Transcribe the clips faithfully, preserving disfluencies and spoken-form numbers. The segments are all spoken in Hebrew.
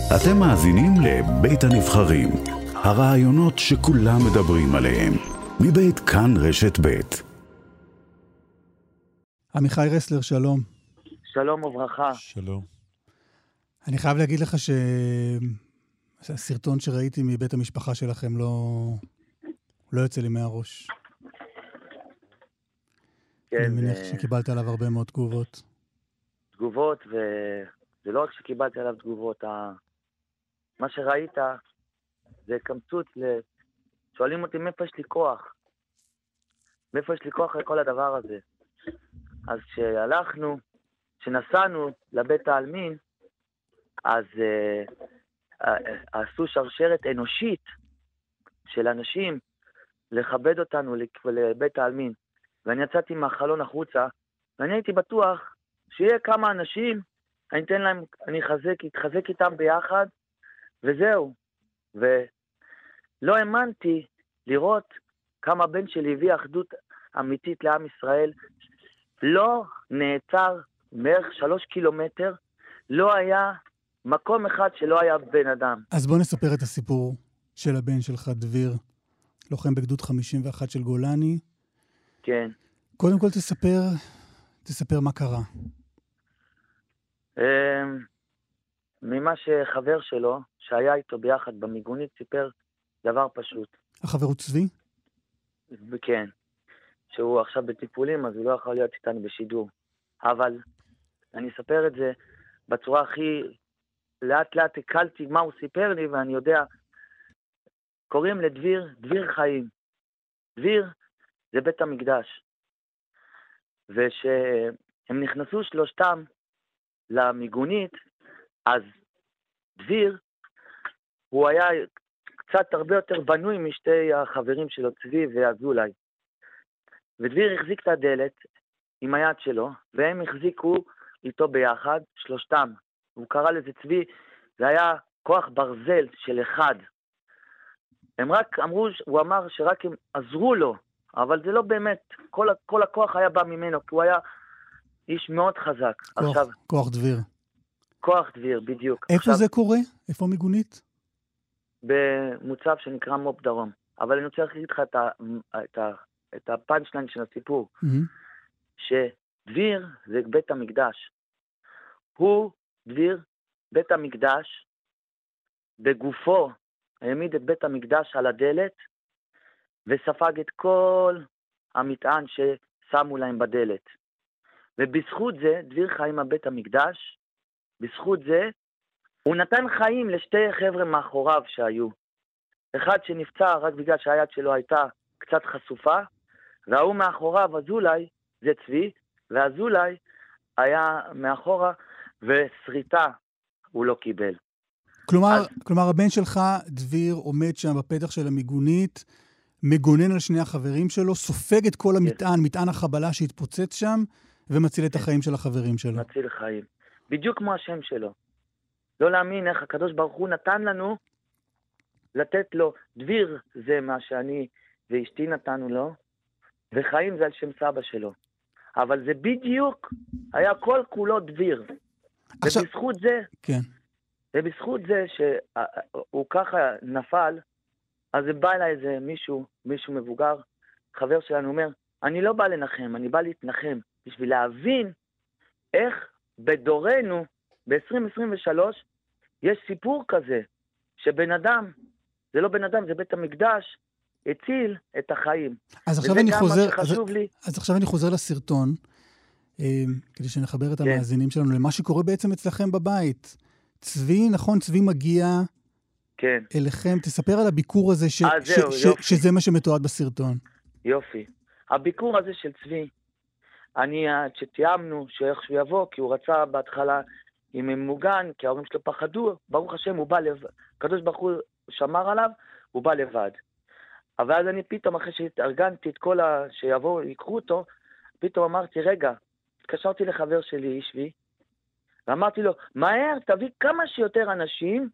אתם מאזינים לבית הנבחרים, הרעיונות שכולם מדברים עליהם, מבית כאן רשת בית. עמיחי רסלר, שלום. שלום וברכה. שלום. אני חייב להגיד לך שהסרטון שראיתי מבית המשפחה שלכם לא, לא יוצא לי מהראש. כן, אני מניח זה... שקיבלת עליו הרבה מאוד תגובות. תגובות, וזה לא רק שקיבלתי עליו תגובות, ה... מה שראית זה קמצוץ, ל... שואלים אותי מאיפה יש לי כוח. מאיפה יש לי כוח לכל הדבר הזה. אז כשהלכנו, כשנסענו לבית העלמין, אז uh, uh, עשו שרשרת אנושית של אנשים לכבד אותנו לבית העלמין. ואני יצאתי מהחלון החוצה, ואני הייתי בטוח שיהיה כמה אנשים, אני אתן להם, אני חזק, אתחזק איתם ביחד, וזהו. ולא האמנתי לראות כמה בן שלי הביא אחדות אמיתית לעם ישראל, לא נעצר בערך שלוש קילומטר, לא היה מקום אחד שלא היה בן אדם. אז בוא נספר את הסיפור של הבן שלך, דביר, לוחם בגדוד חמישים ואחת של גולני. כן. קודם כל תספר, תספר מה קרה. ממה שחבר שלו, שהיה איתו ביחד במיגונית, סיפר דבר פשוט. החבר הוא צבי? כן. שהוא עכשיו בטיפולים, אז הוא לא יכול להיות איתנו בשידור. אבל אני אספר את זה בצורה הכי... לאט לאט הקלתי מה הוא סיפר לי, ואני יודע, קוראים לדביר, דביר חיים. דביר זה בית המקדש. ושהם נכנסו שלושתם למיגונית, אז דביר, הוא היה קצת הרבה יותר בנוי משתי החברים שלו, צבי ואזולאי. ודביר החזיק את הדלת עם היד שלו, והם החזיקו איתו ביחד, שלושתם. הוא קרא לזה צבי, זה היה כוח ברזל של אחד. הם רק אמרו, הוא אמר שרק הם עזרו לו, אבל זה לא באמת, כל, כל הכוח היה בא ממנו, כי הוא היה איש מאוד חזק. כוח, עכשיו, כוח דביר. כוח דביר, בדיוק. איפה עכשיו, זה קורה? איפה מיגונית? במוצב שנקרא מופ דרום. אבל אני רוצה להגיד לך את, ה, את, ה, את הפאנצ'ליין של הסיפור. Mm-hmm. שדביר זה בית המקדש. הוא, דביר, בית המקדש, בגופו, העמיד את בית המקדש על הדלת, וספג את כל המטען ששמו להם בדלת. ובזכות זה, דביר חיים הבית המקדש, בזכות זה, הוא נתן חיים לשתי חבר'ה מאחוריו שהיו. אחד שנפצע רק בגלל שהיד שלו הייתה קצת חשופה, והוא מאחוריו, אזולאי, זה צבי, ואזולאי היה מאחורה, ושריטה הוא לא קיבל. כלומר, אז... כלומר, הבן שלך, דביר, עומד שם בפתח של המיגונית, מגונן על שני החברים שלו, סופג את כל המטען, yes. מטען החבלה שהתפוצץ שם, ומציל את החיים של החברים שלו. מציל חיים. בדיוק כמו השם שלו. לא להאמין איך הקדוש ברוך הוא נתן לנו, לתת לו, דביר זה מה שאני ואשתי נתנו לו, וחיים זה על שם סבא שלו. אבל זה בדיוק, היה כל כולו דביר. עכשיו... ובזכות זה, כן. ובזכות זה שהוא ככה נפל, אז זה בא אליי איזה מישהו, מישהו מבוגר, חבר שלנו אומר, אני לא בא לנחם, אני בא להתנחם, בשביל להבין איך בדורנו, ב-עשרים עשרים ושלוש, יש סיפור כזה, שבן אדם, זה לא בן אדם, זה בית המקדש, הציל את החיים. אז עכשיו אני חוזר, אז, לי. אז עכשיו אני חוזר לסרטון, אה, כדי שנחבר את כן. המאזינים שלנו, למה שקורה בעצם אצלכם בבית. צבי, נכון, צבי מגיע כן. אליכם, תספר על הביקור הזה, ש, 아, זהו, ש, ש, שזה מה שמתועד בסרטון. יופי. הביקור הזה של צבי, אני, שתיאמנו שאיך שהוא יבוא, כי הוא רצה בהתחלה עם ממוגן, כי ההורים שלו פחדו, ברוך השם, הוא בא לבד. הקדוש ברוך הוא שמר עליו, הוא בא לבד. אבל אז אני פתאום, אחרי שהתארגנתי את כל ה... שיבואו, ייקחו אותו, פתאום אמרתי, רגע, התקשרתי לחבר שלי, אישבי, ואמרתי לו, מהר, תביא כמה שיותר אנשים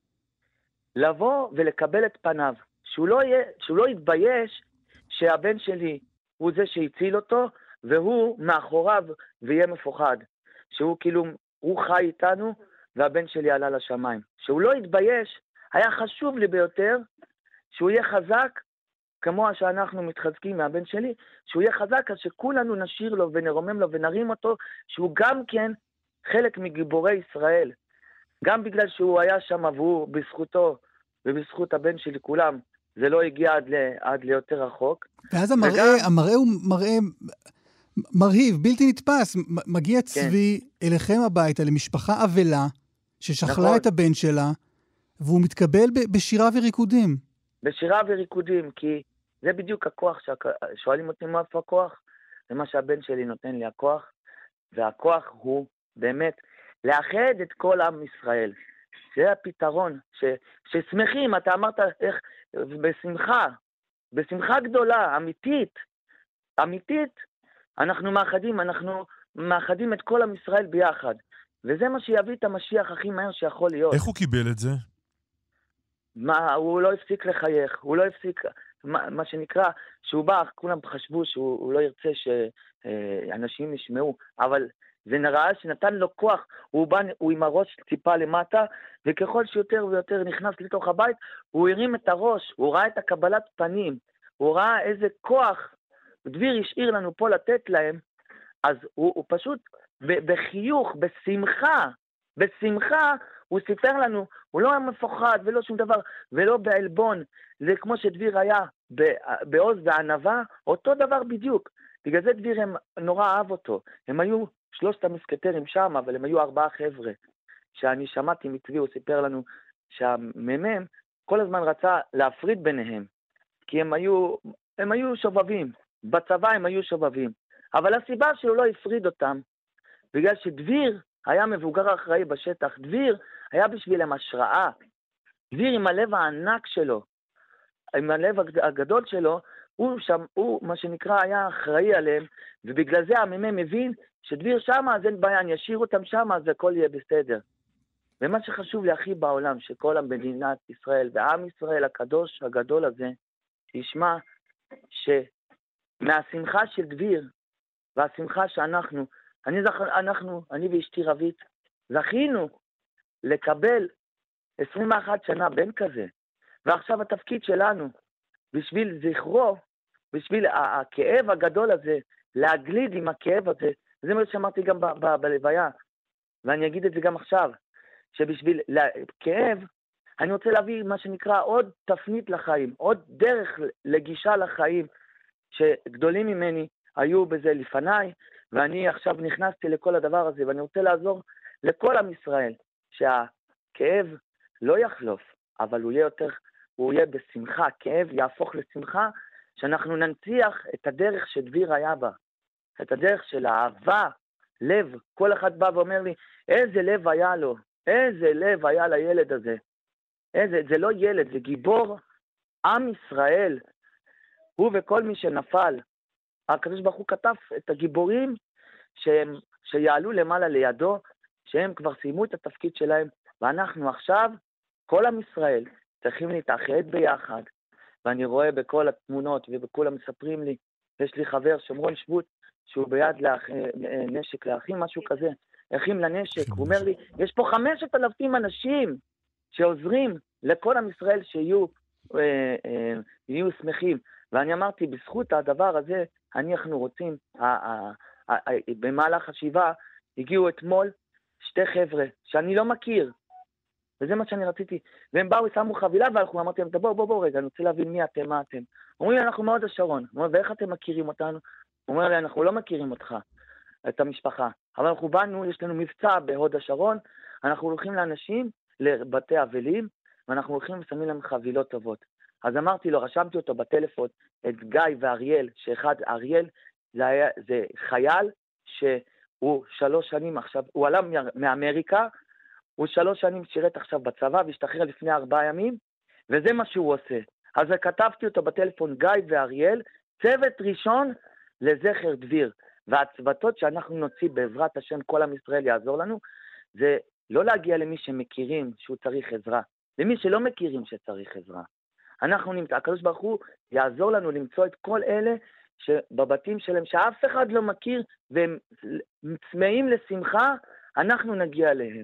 לבוא ולקבל את פניו. שהוא לא, יהיה, שהוא לא יתבייש שהבן שלי הוא זה שהציל אותו, והוא מאחוריו ויהיה מפוחד. שהוא כאילו, הוא חי איתנו, והבן שלי עלה לשמיים. שהוא לא יתבייש, היה חשוב לי ביותר, שהוא יהיה חזק, כמו שאנחנו מתחזקים מהבן שלי, שהוא יהיה חזק, אז שכולנו נשיר לו ונרומם לו ונרים אותו, שהוא גם כן חלק מגיבורי ישראל. גם בגלל שהוא היה שם והוא בזכותו ובזכות הבן שלי כולם, זה לא הגיע עד, ל, עד ליותר רחוק. ואז המראה, וגם... המראה הוא מראה מרהיב, בלתי נתפס. מגיע צבי כן. אליכם הביתה, למשפחה אבלה, ששכלה נכון. את הבן שלה, והוא מתקבל ב- בשירה וריקודים. בשירה וריקודים, כי זה בדיוק הכוח, שואלים אותי מה איפה הכוח, זה מה שהבן שלי נותן לי הכוח, והכוח הוא באמת לאחד את כל עם ישראל. זה הפתרון, ש, ששמחים, אתה אמרת איך, בשמחה, בשמחה גדולה, אמיתית, אמיתית, אנחנו מאחדים, אנחנו מאחדים את כל עם ישראל ביחד, וזה מה שיביא את המשיח הכי מהר שיכול להיות. איך הוא קיבל את זה? מה, הוא לא הפסיק לחייך, הוא לא הפסיק, מה, מה שנקרא, שהוא בא, כולם חשבו שהוא לא ירצה שאנשים ישמעו, אבל זה נראה שנתן לו כוח, הוא בא, הוא עם הראש טיפה למטה, וככל שיותר ויותר נכנס לתוך הבית, הוא הרים את הראש, הוא ראה את הקבלת פנים, הוא ראה איזה כוח, דביר השאיר לנו פה לתת להם, אז הוא, הוא פשוט בחיוך, בשמחה, בשמחה, הוא סיפר לנו, הוא לא היה מפוחד ולא שום דבר, ולא בעלבון, זה כמו שדביר היה בעוז וענבה, אותו דבר בדיוק, בגלל זה דביר הם נורא אהב אותו, הם היו שלושת המסקטרים שם, אבל הם היו ארבעה חבר'ה, שאני שמעתי מצבי, הוא סיפר לנו שהממם כל הזמן רצה להפריד ביניהם, כי הם היו, הם היו שובבים, בצבא הם היו שובבים, אבל הסיבה שהוא לא הפריד אותם, בגלל שדביר היה מבוגר אחראי בשטח, דביר היה בשבילם השראה, דביר עם הלב הענק שלו, עם הלב הגדול שלו, הוא, שם, הוא מה שנקרא היה אחראי עליהם, ובגלל זה הממם מבין שדביר שמה, אז אין בעיה, אני אשאיר אותם שמה, אז הכל יהיה בסדר. ומה שחשוב לי הכי בעולם, שכל המדינת ישראל, ועם ישראל הקדוש הגדול הזה, ישמע שמהשמחה של דביר, והשמחה שאנחנו, אני, זכ... אנחנו, אני ואשתי רבית, זכינו לקבל עשרים ואחת שנה בן כזה, ועכשיו התפקיד שלנו, בשביל זכרו, בשביל הכאב הגדול הזה, להגליד עם הכאב הזה, זה מה שאמרתי גם ב- ב- בלוויה, ואני אגיד את זה גם עכשיו, שבשביל כאב, אני רוצה להביא מה שנקרא עוד תפנית לחיים, עוד דרך לגישה לחיים, שגדולים ממני היו בזה לפניי, ואני עכשיו נכנסתי לכל הדבר הזה, ואני רוצה לעזור לכל עם ישראל, שהכאב לא יחלוף, אבל הוא יהיה יותר, הוא יהיה בשמחה, כאב יהפוך לשמחה, שאנחנו ננציח את הדרך שדביר היה בה, את הדרך של האהבה, לב, כל אחד בא ואומר לי, איזה לב היה לו, איזה לב היה לילד הזה, איזה, זה לא ילד, זה גיבור עם ישראל, הוא וכל מי שנפל, הקדוש ברוך הוא כתב את הגיבורים שהם, שיעלו למעלה לידו, שהם כבר סיימו את התפקיד שלהם, ואנחנו עכשיו, כל עם ישראל, צריכים להתאחד ביחד, ואני רואה בכל התמונות ובכולם מספרים לי, יש לי חבר שומרון שבות, שהוא ביד לאח, נשק לאחים, משהו כזה, אחים לנשק, הוא אומר לי, יש פה חמשת אלפים אנשים שעוזרים לכל עם ישראל שיהיו אה, אה, יהיו שמחים, ואני אמרתי, בזכות הדבר הזה, אנחנו רוצים, במהלך השבעה, הגיעו אתמול שתי חבר'ה, שאני לא מכיר, וזה מה שאני רציתי, והם באו ושמו חבילה, והלכו, אמרתי להם, בואו, בואו, בואו, רגע, אני רוצה להבין מי אתם, מה אתם. אומרים לי, אנחנו מהוד השרון. אומרים, ואיך אתם מכירים אותנו? הוא אומר לי, אנחנו לא מכירים אותך, את המשפחה, אבל אנחנו באנו, יש לנו מבצע בהוד השרון, אנחנו הולכים לאנשים, לבתי אבלים, ואנחנו הולכים ושמים להם חבילות טובות. אז אמרתי לו, רשמתי אותו בטלפון, את גיא ואריאל, שאחד, אריאל, זה, היה, זה חייל שהוא שלוש שנים עכשיו, הוא עלה מאמריקה, הוא שלוש שנים שירת עכשיו בצבא, והשתחרר לפני ארבעה ימים, וזה מה שהוא עושה. אז כתבתי אותו בטלפון, גיא ואריאל, צוות ראשון לזכר דביר, והצוותות שאנחנו נוציא בעזרת השם, כל עם ישראל יעזור לנו, זה לא להגיע למי שמכירים שהוא צריך עזרה, למי שלא מכירים שצריך עזרה. אנחנו נמצא, הקדוש ברוך הוא יעזור לנו למצוא את כל אלה שבבתים שלהם, שאף אחד לא מכיר, והם צמאים לשמחה, אנחנו נגיע אליהם.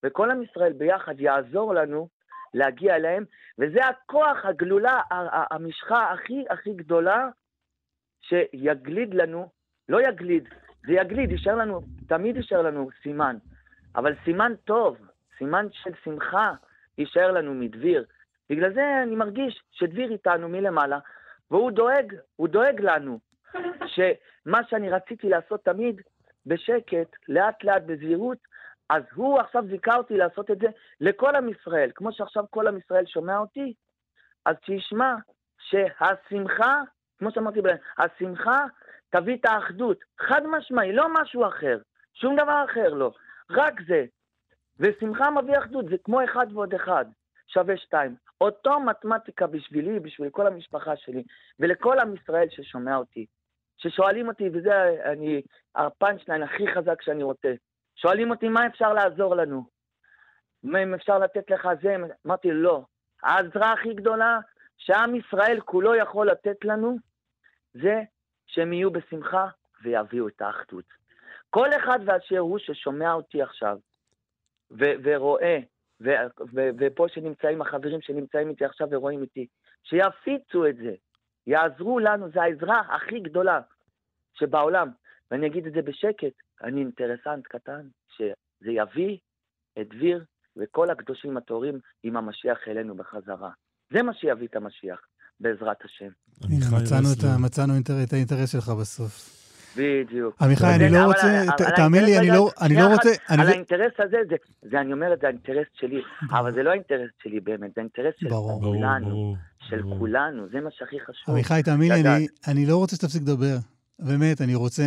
וכל עם ישראל ביחד יעזור לנו להגיע אליהם, וזה הכוח, הגלולה, המשחה הכי הכי גדולה, שיגליד לנו, לא יגליד, זה יגליד, יישאר לנו, תמיד יישאר לנו סימן, אבל סימן טוב, סימן של שמחה, יישאר לנו מדביר. בגלל זה אני מרגיש שדביר איתנו מלמעלה, והוא דואג, הוא דואג לנו, שמה שאני רציתי לעשות תמיד, בשקט, לאט לאט, בזהירות, אז הוא עכשיו זיכה אותי לעשות את זה לכל עם ישראל, כמו שעכשיו כל עם ישראל שומע אותי, אז שישמע שהשמחה, כמו שאמרתי בהם, השמחה תביא את האחדות, חד משמעי, לא משהו אחר, שום דבר אחר לא, רק זה, ושמחה מביא אחדות, זה כמו אחד ועוד אחד, שווה שתיים, אותו מתמטיקה בשבילי, בשביל כל המשפחה שלי, ולכל עם ישראל ששומע אותי, ששואלים אותי, וזה אני, הפאנצ'ליין הכי חזק שאני רוצה, שואלים אותי מה אפשר לעזור לנו, אם אפשר לתת לך זה, אמרתי לא, העזרה הכי גדולה שעם ישראל כולו יכול לתת לנו, זה שהם יהיו בשמחה ויביאו את האחדות. כל אחד ואשר הוא ששומע אותי עכשיו, ו- ורואה, ו- ו- ופה שנמצאים החברים שנמצאים איתי עכשיו ורואים איתי, שיפיצו את זה, יעזרו לנו, זה העזרה הכי גדולה שבעולם, ואני אגיד את זה בשקט, אני אינטרסנט קטן, שזה יביא את דביר וכל הקדושים הטהורים עם המשיח אלינו בחזרה. זה מה שיביא את המשיח, בעזרת השם. מצאנו את האינטרס שלך בסוף. בדיוק. עמיחי, אני לא רוצה, תאמין לי, אני לא רוצה... על האינטרס הזה, זה אני אומר את זה, האינטרס שלי, אבל זה לא האינטרס שלי באמת, זה האינטרס של כולנו, של כולנו, זה מה שהכי חשוב. עמיחי, תאמין לי, אני לא רוצה שתפסיק לדבר. באמת, אני רוצה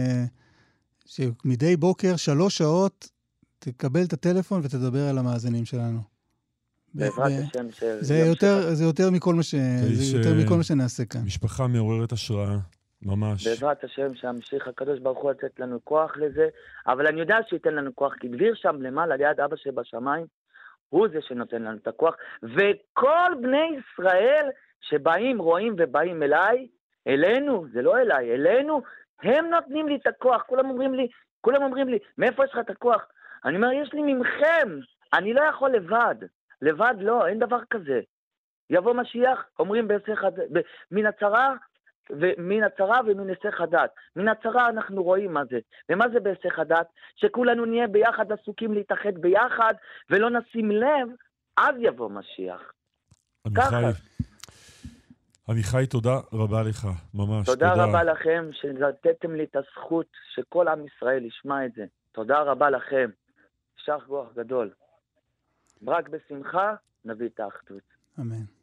שמדי בוקר, שלוש שעות, תקבל את הטלפון ותדבר על המאזינים שלנו. בעזרת השם. זה יותר מכל מה שנעשה כאן. משפחה מעוררת השראה. ממש. בעזרת השם שהמשיך הקדוש ברוך הוא לתת לנו כוח לזה, אבל אני יודע שייתן לנו כוח, כי דביר שם למעלה ליד אבא שבשמיים, הוא זה שנותן לנו את הכוח, וכל בני ישראל שבאים, רואים ובאים אליי, אלינו, זה לא אליי, אלינו, הם נותנים לי את הכוח, כולם אומרים לי, כולם אומרים לי, מאיפה יש לך את הכוח? אני אומר, יש לי ממכם, אני לא יכול לבד, לבד לא, אין דבר כזה. יבוא משיח, אומרים בהיסח הדת, מן הצרה, ומן הצרה ומן היסח הדת. מן הצרה אנחנו רואים מה זה. ומה זה בהיסח הדת? שכולנו נהיה ביחד עסוקים להתאחד ביחד, ולא נשים לב, אז יבוא משיח. עמיחי, עמיחי, תודה רבה לך, ממש. תודה, תודה רבה לכם שנתתם לי את הזכות שכל עם ישראל ישמע את זה. תודה רבה לכם. יישר כוח גדול. רק בשמחה נביא את האחדות. אמן.